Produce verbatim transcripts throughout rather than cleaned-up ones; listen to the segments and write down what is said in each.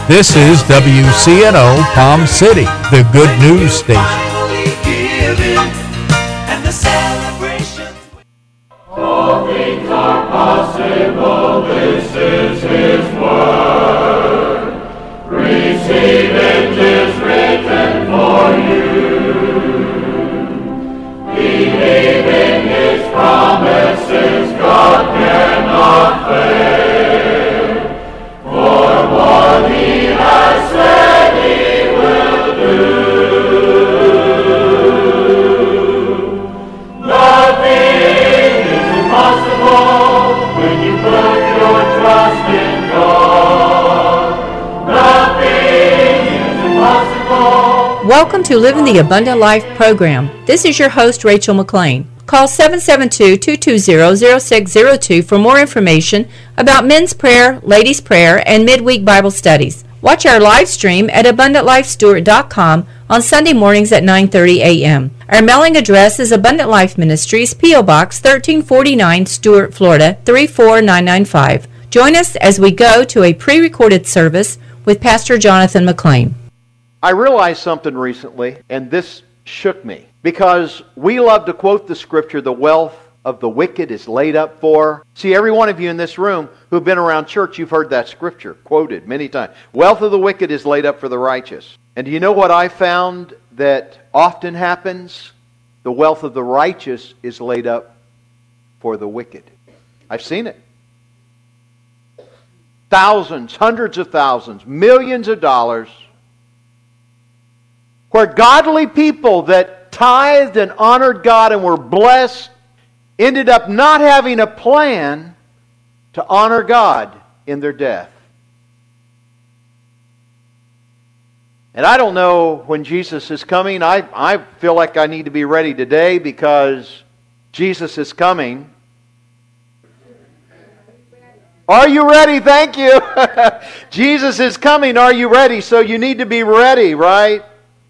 This is W C N O Palm City, the good news station. All things are possible, this is His word. Receive it, 'tis written for you. Believe in His promises, God cannot fail. For what He has said He will do. Nothing is impossible when you put your trust in God. Nothing is impossible. Welcome to Living the Abundant Life program. This is your host, Rachel McLean. Call seven seven two, two two zero, zero six zero two for more information about men's prayer, ladies' prayer, and midweek Bible studies. Watch our live stream at abundant life stewart dot com on Sunday mornings at nine thirty a.m. Our mailing address is Abundant Life Ministries, P O. Box thirteen forty-nine, Stuart, Florida, three four nine nine five. Join us as we go to a pre-recorded service with Pastor Jonathan McLean. I realized something recently, and this shook me, because we love to quote the scripture, the wealth of the wicked is laid up for. See, every one of you in this room who've been around church, you've heard that scripture quoted many times. Wealth of the wicked is laid up for the righteous. And do you know what I found that often happens? The wealth of the righteous is laid up for the wicked. I've seen it. Thousands, hundreds of thousands, millions of dollars, where godly people that tithed and honored God and were blessed ended up not having a plan to honor God in their death. And I don't know when Jesus is coming. I, I feel like I need to be ready today because Jesus is coming. Are you ready? Thank you. Jesus is coming. Are you ready? So you need to be ready, right?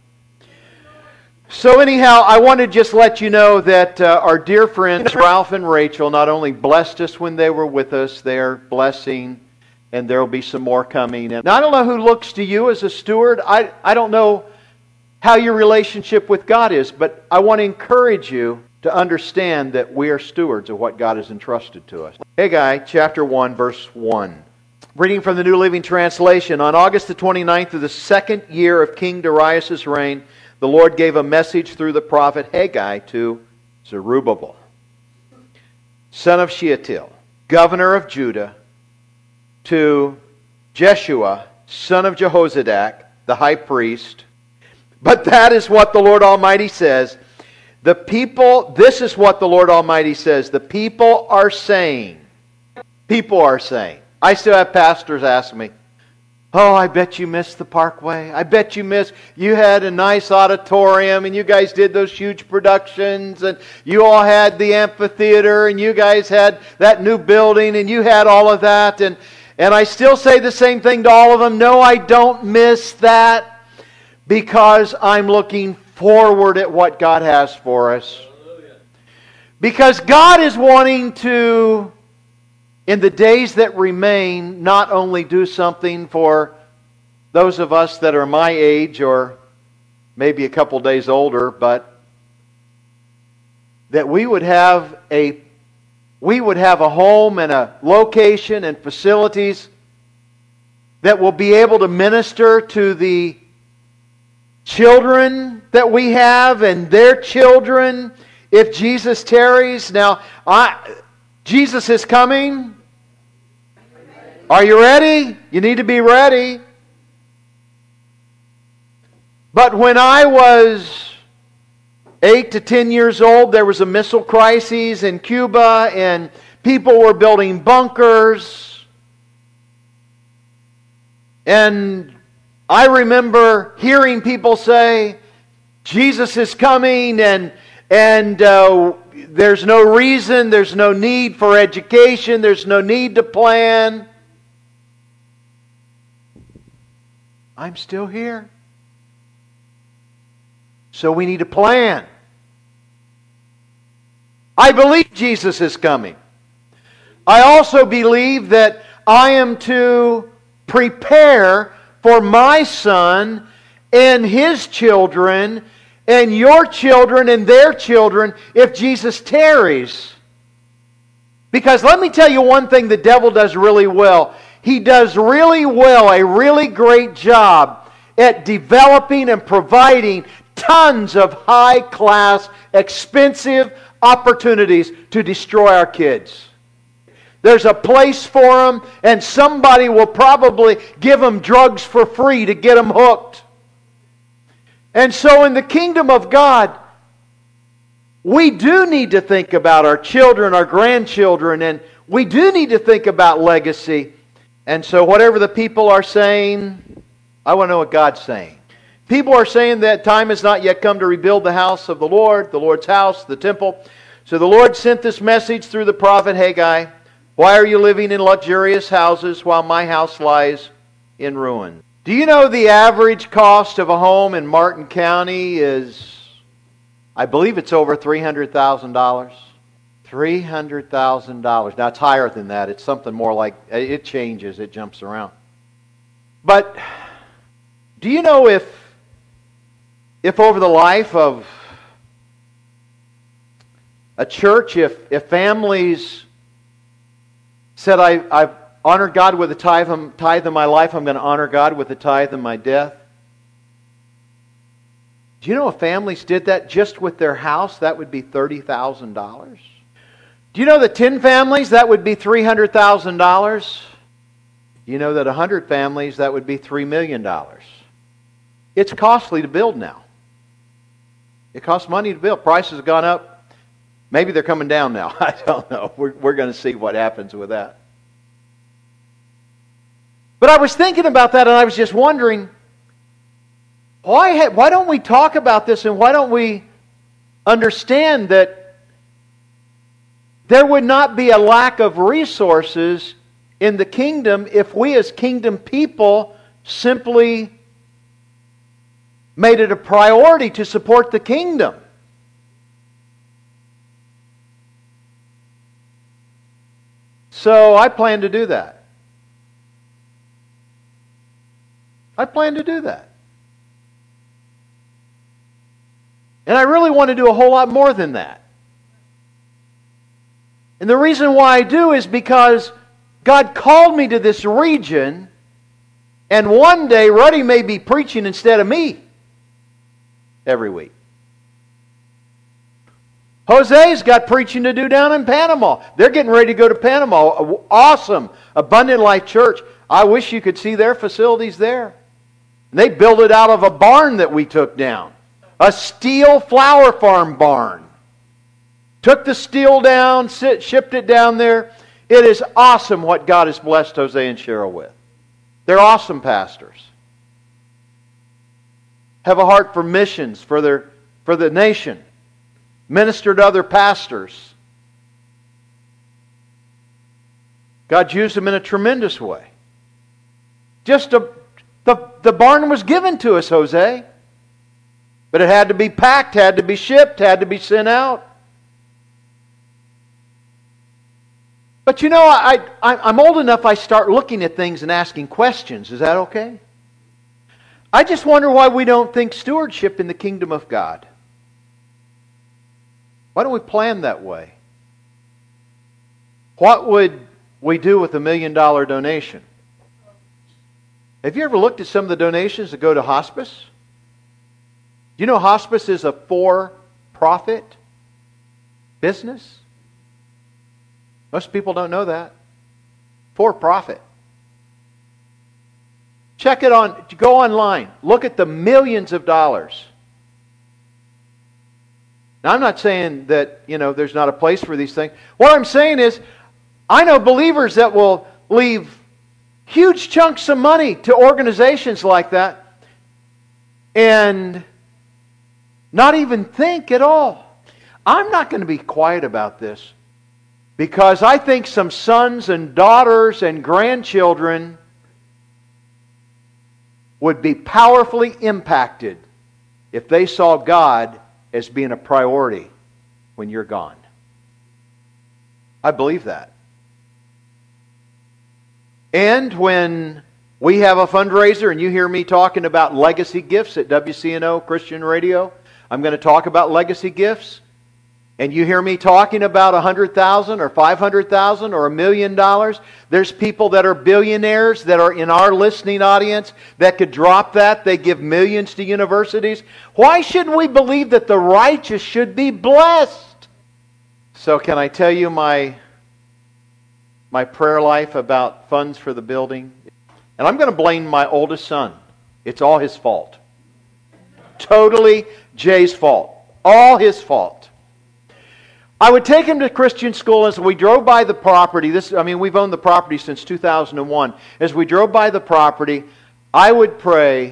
So anyhow, I want to just let you know that uh, our dear friends Ralph and Rachel not only blessed us when they were with us, they're blessing, and there will be some more coming. And I don't know who looks to you as a steward. I, I don't know how your relationship with God is, but I want to encourage you to understand that we are stewards of what God has entrusted to us. Haggai chapter one, verse one. Reading from the New Living Translation. On August the twenty-ninth of the second year of King Darius' reign, the Lord gave a message through the prophet Haggai to Zerubbabel, son of Shealtiel, governor of Judah, to Jeshua, son of Jehozadak, the high priest. But that is what the Lord Almighty says. The people, this is what the Lord Almighty says. The people are saying, people are saying. I still have pastors ask me, oh, I bet you missed the Parkway. I bet you missed, you had a nice auditorium and you guys did those huge productions and you all had the amphitheater and you guys had that new building and you had all of that. And, and I still say the same thing to all of them. No, I don't miss that because I'm looking forward at what God has for us. Because God is wanting to, in the days that remain, not only do something for those of us that are my age or maybe a couple days older, but that we would have a we would have a home and a location and facilities that will be able to minister to the children that we have and their children if Jesus tarries. Now, I, Jesus is coming. Are you ready? You need to be ready. But when I was eight to ten years old, there was a missile crisis in Cuba and people were building bunkers. And I remember hearing people say, Jesus is coming and, and uh, there's no reason, there's no need for education, there's no need to plan. I'm still here. So we need to plan. I believe Jesus is coming. I also believe that I am to prepare for my son and his children and your children and their children if Jesus tarries. Because let me tell you one thing the devil does really well. He does really well, a really great job at developing and providing tons of high-class, expensive opportunities to destroy our kids. There's a place for them, and somebody will probably give them drugs for free to get them hooked. And so in the kingdom of God, we do need to think about our children, our grandchildren, and we do need to think about legacy. And so whatever the people are saying, I want to know what God's saying. People are saying that time has not yet come to rebuild the house of the Lord, the Lord's house, the temple. So the Lord sent this message through the prophet Haggai. Why are you living in luxurious houses while my house lies in ruin? Do you know the average cost of a home in Martin County is, I believe it's over three hundred thousand dollars? three hundred thousand dollars. Now it's higher than that. It's something more like, it changes, it jumps around. But do you know if, if over the life of a church, if, if families said, I, I've honored God with a tithe, tithe in my life, I'm going to honor God with a tithe in my death. Do you know if families did that just with their house, that would be thirty thousand dollars? Do you know that ten families, that would be three hundred thousand dollars? You know that one hundred families, that would be three million dollars. It's costly to build now. It costs money to build. Prices have gone up. Maybe they're coming down now. I don't know. We're, we're going to see what happens with that. But I was thinking about that and I was just wondering, why, ha- why don't we talk about this and why don't we understand that there would not be a lack of resources in the kingdom if we as kingdom people simply made it a priority to support the kingdom. So I plan to do that. I plan to do that. And I really want to do a whole lot more than that. And the reason why I do is because God called me to this region, and one day Ruddy may be preaching instead of me every week. Jose's got preaching to do down in Panama. They're getting ready to go to Panama. Awesome. Abundant Life Church. I wish you could see their facilities there. They built it out of a barn that we took down. A steel flower farm barn. Took the steel down, sit, shipped it down there. It is awesome what God has blessed Jose and Cheryl with. They're awesome pastors. Have a heart for missions, for their, for the nation. Minister to other pastors. God used them in a tremendous way. Just a, the, the barn was given to us, Jose. But it had to be packed, had to be shipped, had to be sent out. But you know, I, I, I'm old enough I start looking at things and asking questions. Is that okay? I just wonder why we don't think stewardship in the kingdom of God. Why don't we plan that way? What would we do with a million dollar donation? Have you ever looked at some of the donations that go to hospice? Do you know hospice is a for-profit business? Most people don't know that. For profit. Check it on, go online. Look at the millions of dollars. Now, I'm not saying that, you know, there's not a place for these things. What I'm saying is, I know believers that will leave huge chunks of money to organizations like that and not even think at all. I'm not going to be quiet about this. Because I think some sons and daughters and grandchildren would be powerfully impacted if they saw God as being a priority when you're gone. I believe that. And when We have a fundraiser, and you hear me talking about legacy gifts at W C N O Christian Radio. I'm going to talk about legacy gifts. And you hear me talking about one hundred thousand dollars or five hundred thousand dollars or a million dollars. There's people that are billionaires that are in our listening audience that could drop that. They give millions to universities. Why shouldn't we believe that the righteous should be blessed? So can I tell you my, my prayer life about funds for the building? And I'm going to blame my oldest son. It's all his fault. Totally Jay's fault. All his fault. I would take him to Christian school as we drove by the property. This, I mean, we've owned the property since two thousand one. As we drove by the property, I would pray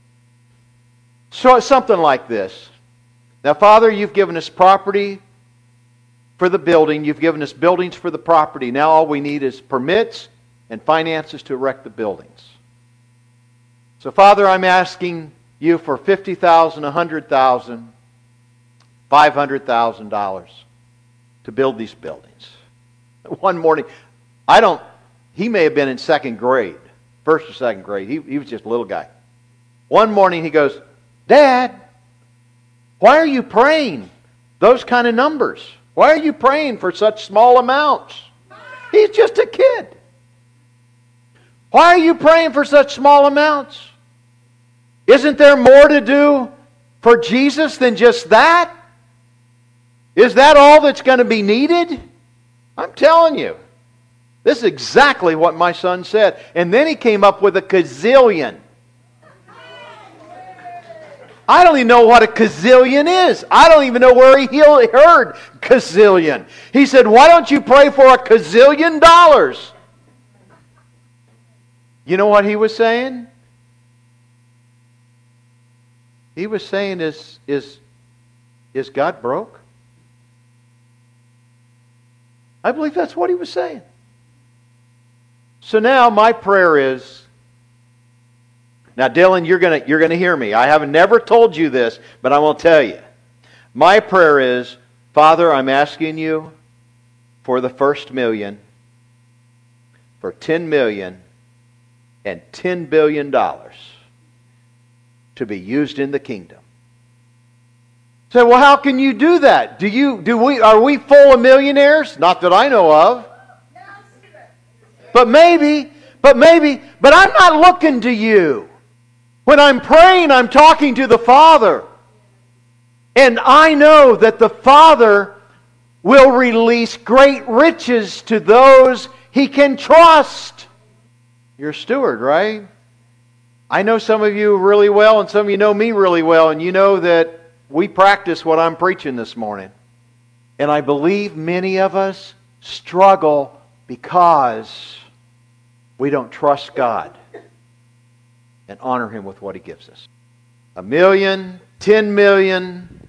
so, something like this. Now, Father, you've given us property for the building. You've given us buildings for the property. Now all we need is permits and finances to erect the buildings. So, Father, I'm asking you for fifty thousand dollars, one hundred thousand dollars, five hundred thousand dollars. To build these buildings. One morning, I don't, he may have been in second grade, first or second grade. He, he was just a little guy. One morning he goes, Dad, why are you praying those kind of numbers? Why are you praying for such small amounts? He's just a kid. Why are you praying for such small amounts? Isn't there more to do for Jesus than just that? Is that all that's going to be needed? I'm telling you. This is exactly what my son said. And then he came up with a gazillion. I don't even know what a gazillion is. I don't even know where he heard gazillion. He said, why don't you pray for a gazillion dollars? You know what he was saying? He was saying, is, is, is God broke? I believe that's what he was saying. So now my prayer is, now Dylan, you're gonna you're gonna hear me. I haven't never told you this, but I will tell you. My prayer is, Father, I'm asking you for the first million, for ten million and ten billion dollars to be used in the kingdom. Say, well, how can you do that? Do you do we are we full of millionaires? Not that I know of. But maybe, but maybe, but I'm not looking to you. When I'm praying, I'm talking to the Father. And I know that the Father will release great riches to those He can trust. You're a steward, right? I know some of you really well, and some of you know me really well, and you know that we practice what I'm preaching this morning. And I believe many of us struggle because we don't trust God and honor Him with what He gives us. A million, ten million.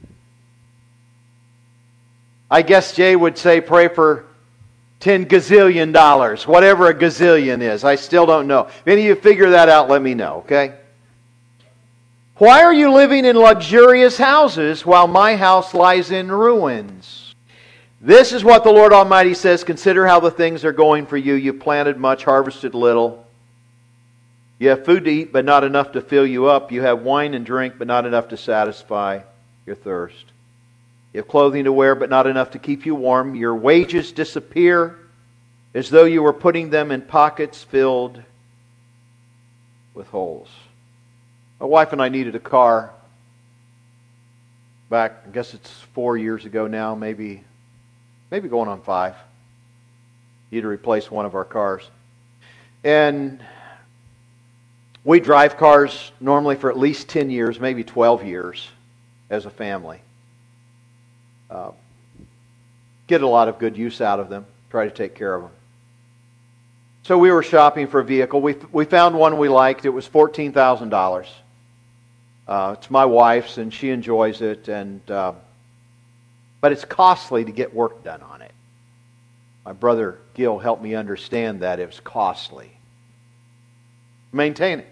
I guess Jay would say pray for ten gazillion dollars, whatever a gazillion is. I still don't know. If any of you figure that out, let me know, okay? Why are you living in luxurious houses while my house lies in ruins? This is what the Lord Almighty says. Consider how the things are going for you. You planted much, harvested little. You have food to eat, but not enough to fill you up. You have wine and drink, but not enough to satisfy your thirst. You have clothing to wear, but not enough to keep you warm. Your wages disappear as though you were putting them in pockets filled with holes. My wife and I needed a car back, I guess it's four years ago now, maybe, maybe going on five. Needed to replace one of our cars. And we drive cars normally for at least ten years, maybe twelve years as a family. Uh, get a lot of good use out of them. Try to take care of them. So we were shopping for a vehicle. We, we found one we liked. It was fourteen thousand dollars. Uh, it's my wife's, and she enjoys it, and uh, but it's costly to get work done on it. My brother Gil helped me understand that it was costly. Maintain it.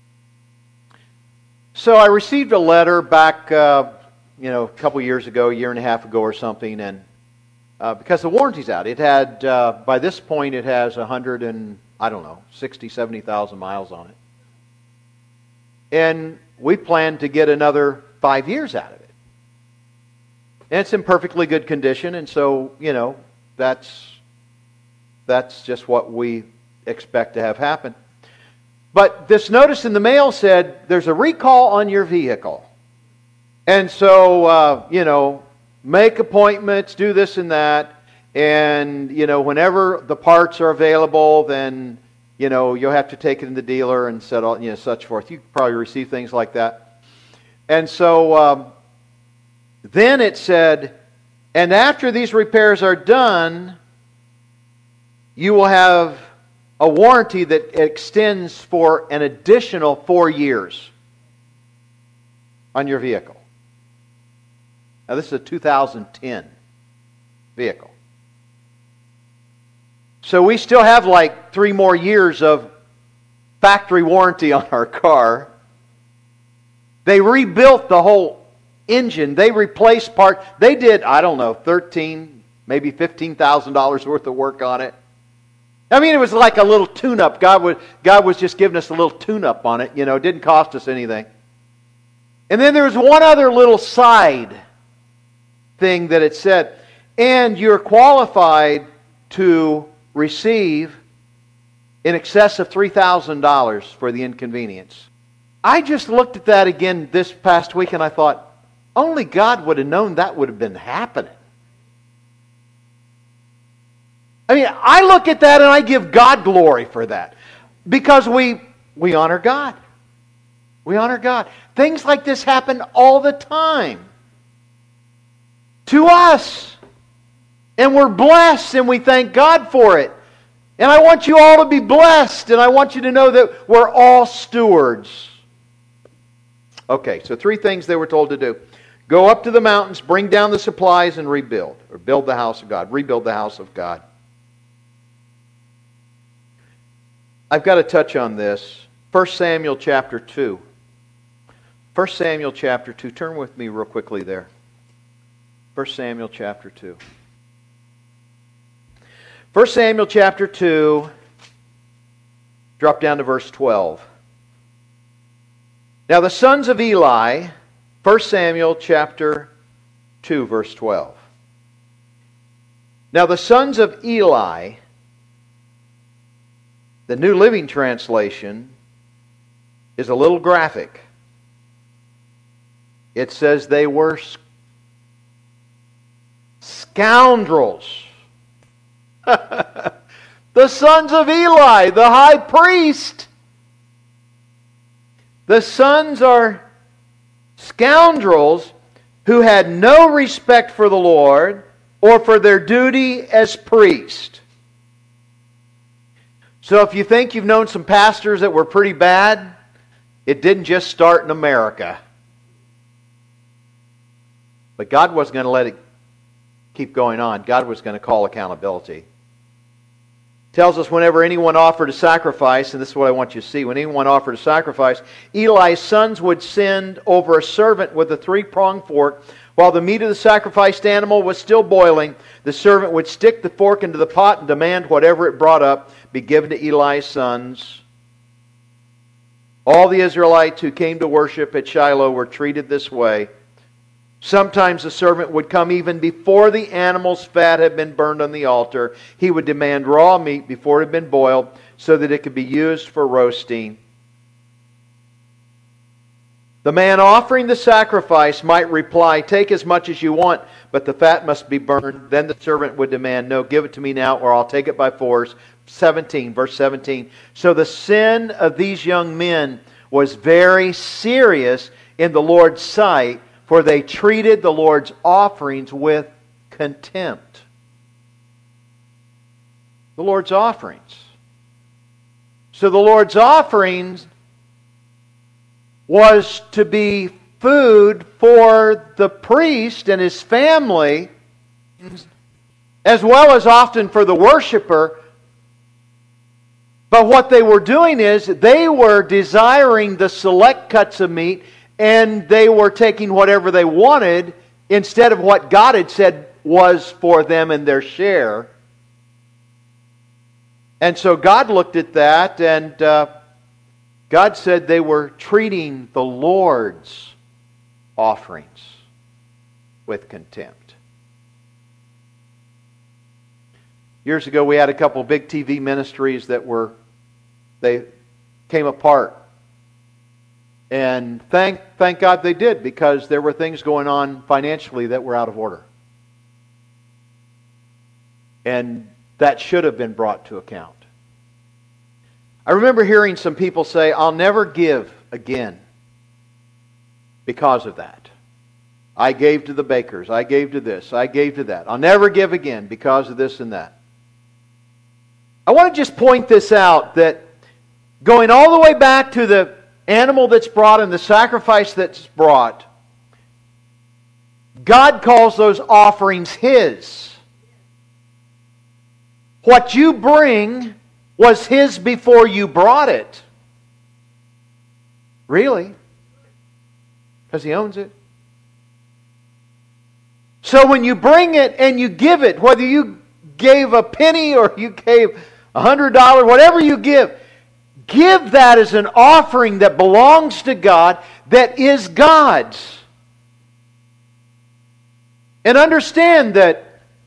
So I received a letter back, uh, you know, a couple years ago, a year and a half ago or something, and uh, because the warranty's out, it had uh, by this point it has one hundred I don't know, sixty, seventy thousand miles on it. And we plan to get another five years out of it. And it's in perfectly good condition, and so, you know, that's, that's just what we expect to have happen. But this notice in the mail said, there's a recall on your vehicle. And so, uh, you know, make appointments, do this and that, and, you know, whenever the parts are available, then, you know, you'll have to take it to the dealer and set all, you know, such forth. You probably receive things like that. And so, um, then it said, and after these repairs are done, you will have a warranty that extends for an additional four years on your vehicle. Now, this is a two thousand ten vehicle. So we still have like three more years of factory warranty on our car. They rebuilt the whole engine. They replaced part. They did, I don't know, thirteen, maybe fifteen thousand dollars worth of work on it. I mean, it was like a little tune-up. God was, God was just giving us a little tune-up on it. You know, it didn't cost us anything. And then there was one other little side thing that it said, and you're qualified to receive in excess of three thousand dollars for the inconvenience. I just looked at that again this past week and I thought, only God would have known that would have been happening. I mean, I look at that and I give God glory for that. Because we, we honor God. We honor God. Things like this happen all the time. To us. And we're blessed and we thank God for it. And I want you all to be blessed. And I want you to know that we're all stewards. Okay, so three things they were told to do. Go up to the mountains, bring down the supplies, and rebuild. Or build the house of God. Rebuild the house of God. I've got to touch on this. First Samuel chapter two. First Samuel chapter two. Turn with me real quickly there. First Samuel chapter two. First Samuel chapter two. Drop down to verse twelve. Now the sons of Eli, First Samuel chapter two, verse twelve. Now the sons of Eli, the New Living Translation is a little graphic. It says they were scoundrels. The sons of Eli, the high priest. The sons are scoundrels who had no respect for the Lord or for their duty as priest. So if you think you've known some pastors that were pretty bad, it didn't just start in America. But God wasn't going to let it keep going on. God was going to call accountability. Tells us whenever anyone offered a sacrifice, and this is what I want you to see, when anyone offered a sacrifice, Eli's sons would send over a servant with a three-pronged fork. While the meat of the sacrificed animal was still boiling, the servant would stick the fork into the pot and demand whatever it brought up be given to Eli's sons. All the Israelites who came to worship at Shiloh were treated this way. Sometimes the servant would come even before the animal's fat had been burned on the altar. He would demand raw meat before it had been boiled so that it could be used for roasting. The man offering the sacrifice might reply, "Take as much as you want, but the fat must be burned." Then the servant would demand, "No, give it to me now, or I'll take it by force." seventeen, verse seventeen. So the sin of these young men was very serious in the Lord's sight, for they treated the Lord's offerings with contempt. The Lord's offerings. So the Lord's offerings was to be food for the priest and his family, as well as often for the worshiper. But what they were doing is they were desiring the select cuts of meat, and they were taking whatever they wanted instead of what God had said was for them and their share. And so God looked at that, and uh, God said they were treating the Lord's offerings with contempt. Years ago, we had a couple of big T V ministries that were, they came apart. And thank, thank God they did, because there were things going on financially that were out of order. And that should have been brought to account. I remember hearing some people say, I'll never give again because of that. I gave to the bakers, I gave to this, I gave to that. I'll never give again because of this and that. I want to just point this out, that going all the way back to the animal that's brought and the sacrifice that's brought, God calls those offerings His. What you bring was His before you brought it. Really? Because He owns it. So when you bring it and you give it, whether you gave a penny or you gave a hundred dollars, whatever you give, give that as an offering that belongs to God, that is God's. And understand that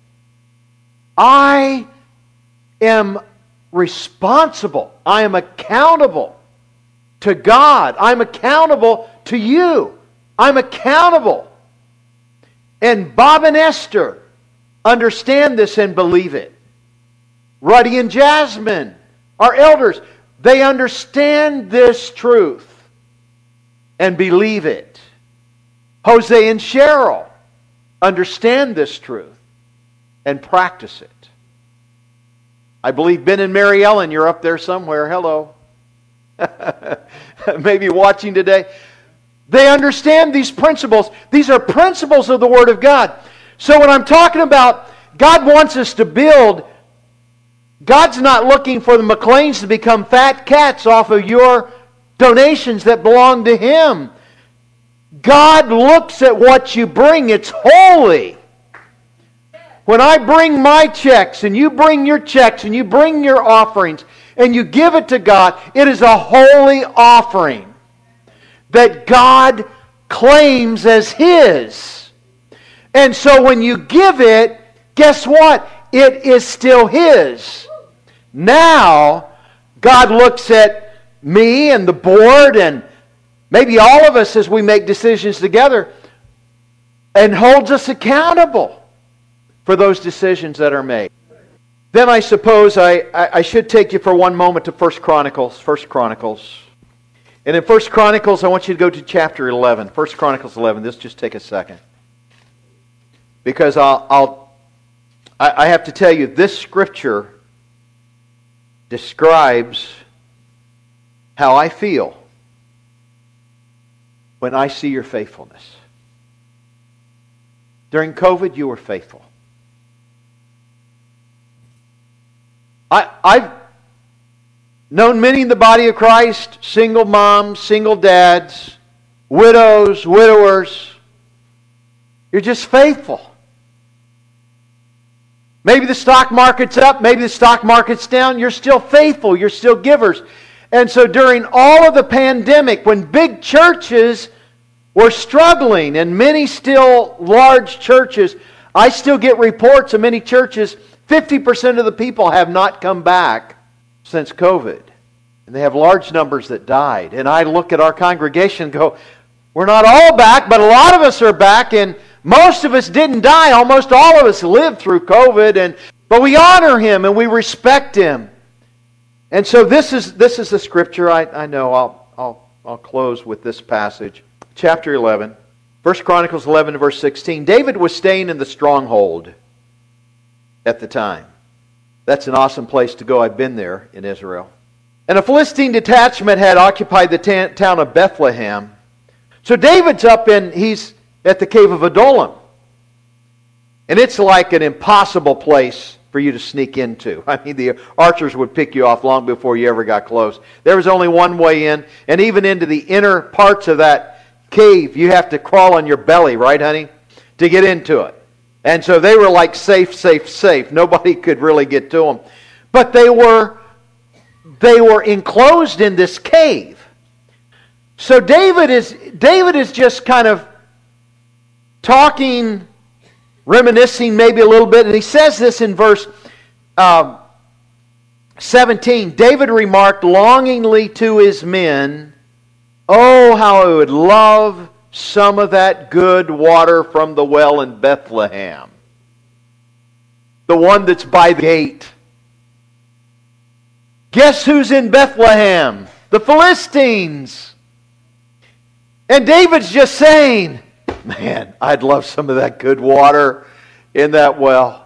I am responsible. I am accountable to God. I'm accountable to you. I'm accountable. And Bob and Esther understand this and believe it. Ruddy and Jasmine, our elders, they understand this truth and believe it. Jose and Cheryl understand this truth and practice it. I believe Ben and Mary Ellen, you're up there somewhere. Hello. Maybe watching today. They understand these principles. These are principles of the Word of God. So when I'm talking about God wants us to build, God's not looking for the McLeans to become fat cats off of your donations that belong to Him. God looks at what you bring. It's holy. When I bring my checks and you bring your checks and you bring your offerings and you give it to God, it is a holy offering that God claims as His. And so when you give it, guess what? It is still His. Now, God looks at me and the board and maybe all of us as we make decisions together and holds us accountable for those decisions that are made. Then I suppose I, I, I should take you for one moment to First Chronicles. First Chronicles. And in First Chronicles, I want you to go to chapter eleven. First Chronicles eleven. This just take a second. Because I'll, I'll I, I have to tell you, this scripture describes how I feel when I see your faithfulness. During COVID, you were faithful. I, I've known many in the body of Christ, single moms, single dads, widows, widowers. You're just faithful. Maybe the stock market's up, maybe the stock market's down. You're still faithful. You're still givers. And so during all of the pandemic, when big churches were struggling, and many still large churches, I still get reports of many churches, fifty percent of the people have not come back since COVID. And they have large numbers that died. And I look at our congregation and go, we're not all back, but a lot of us are back, and most of us didn't die. Almost all of us lived through COVID, and but we honor Him and we respect Him. And so this is this is the scripture. I, I know I'll I'll I'll close with this passage. Chapter eleven. First Chronicles eleven, verse sixteen. David was staying in the stronghold at the time. That's an awesome place to go. I've been there in Israel. And a Philistine detachment had occupied the ta- town of Bethlehem. So David's up in, he's at the cave of Adullam. And it's like an impossible place for you to sneak into. I mean, the archers would pick you off long before you ever got close. There was only one way in, and even into the inner parts of that cave, you have to crawl on your belly, right, honey, to get into it. And so they were like safe, safe, safe. Nobody could really get to them. But they were they were enclosed in this cave. So David is David is just kind of talking, reminiscing maybe a little bit, and he says this in verse um, seventeen. David remarked longingly to his men, "Oh, how I would love some of that good water from the well in Bethlehem, the one that's by the gate." Guess who's in Bethlehem? The Philistines. And David's just saying, man, I'd love some of that good water in that well.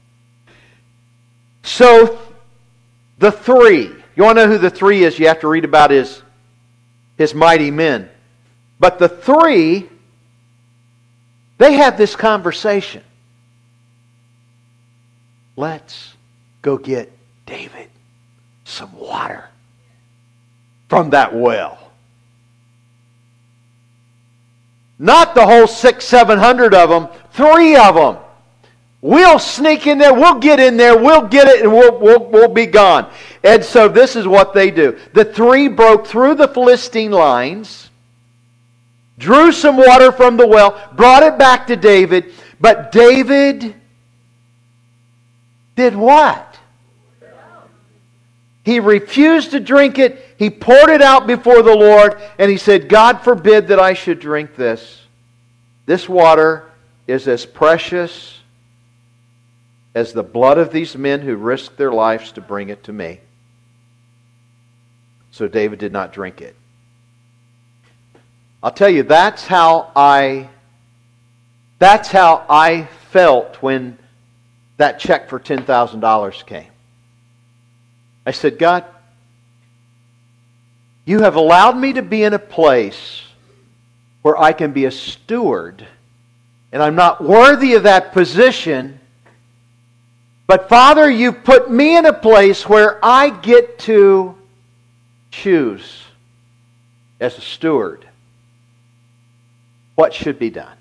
So, the three. You want to know who the three is? You have to read about his, his mighty men. But the three, they have this conversation. Let's go get David some water from that well. Not the whole six, seven hundred of them. Three of them. We'll sneak in there. We'll get in there. We'll get it, and we'll, we'll, we'll be gone. And so this is what they do. The three broke through the Philistine lines, drew some water from the well, brought it back to David. But David did what? He refused to drink it. He poured it out before the Lord, and he said, God forbid that I should drink this. This water is as precious as the blood of these men who risked their lives to bring it to me. So David did not drink it. I'll tell you, that's how I that's how I felt when that check for ten thousand dollars came. I said, God, you have allowed me to be in a place where I can be a steward, and I'm not worthy of that position. But Father, you put me in a place where I get to choose as a steward what should be done.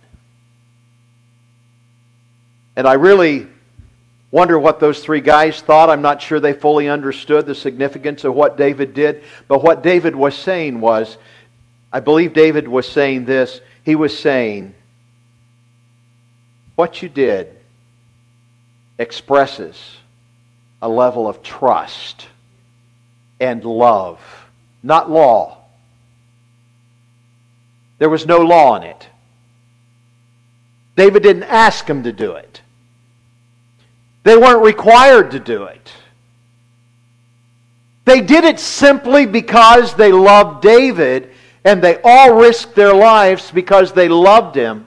And I really wonder what those three guys thought. I'm not sure they fully understood the significance of what David did. But what David was saying was, I believe David was saying this. He was saying, what you did expresses a level of trust and love, not law. There was no law in it. David didn't ask him to do it. They weren't required to do it. They did it simply because they loved David, and they all risked their lives because they loved him.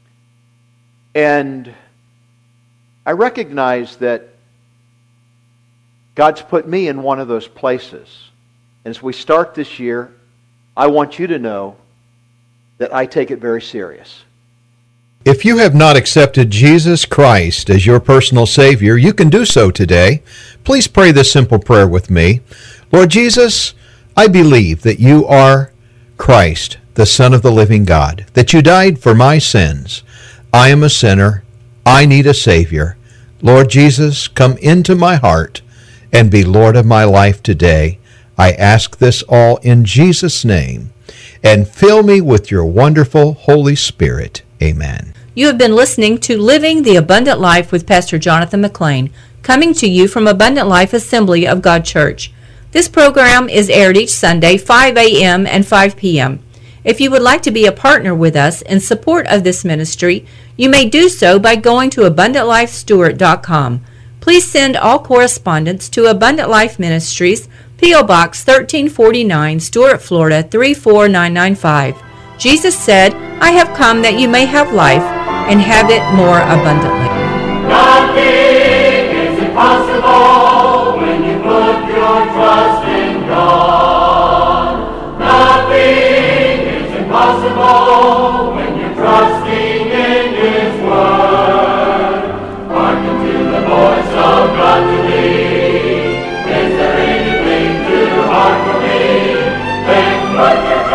And I recognize that God's put me in one of those places. And as we start this year, I want you to know that I take it very serious. If you have not accepted Jesus Christ as your personal Savior, you can do so today. Please pray this simple prayer with me. Lord Jesus, I believe that you are Christ, the Son of the living God, that you died for my sins. I am a sinner. I need a Savior. Lord Jesus, come into my heart and be Lord of my life today. I ask this all in Jesus' name, and fill me with your wonderful Holy Spirit. Amen. You have been listening to Living the Abundant Life with Pastor Jonathan McLean, coming to you from Abundant Life Assembly of God Church. This program is aired each Sunday, five a.m. and five p.m. If you would like to be a partner with us in support of this ministry, you may do so by going to abundant life stewart dot com. Please send all correspondence to Abundant Life Ministries, P O. Box thirteen forty-nine, Stuart, Florida three four nine nine five. Jesus said, I have come that you may have life and have it more abundantly. Nothing is impossible when you put your trust in God. Nothing is impossible when you trust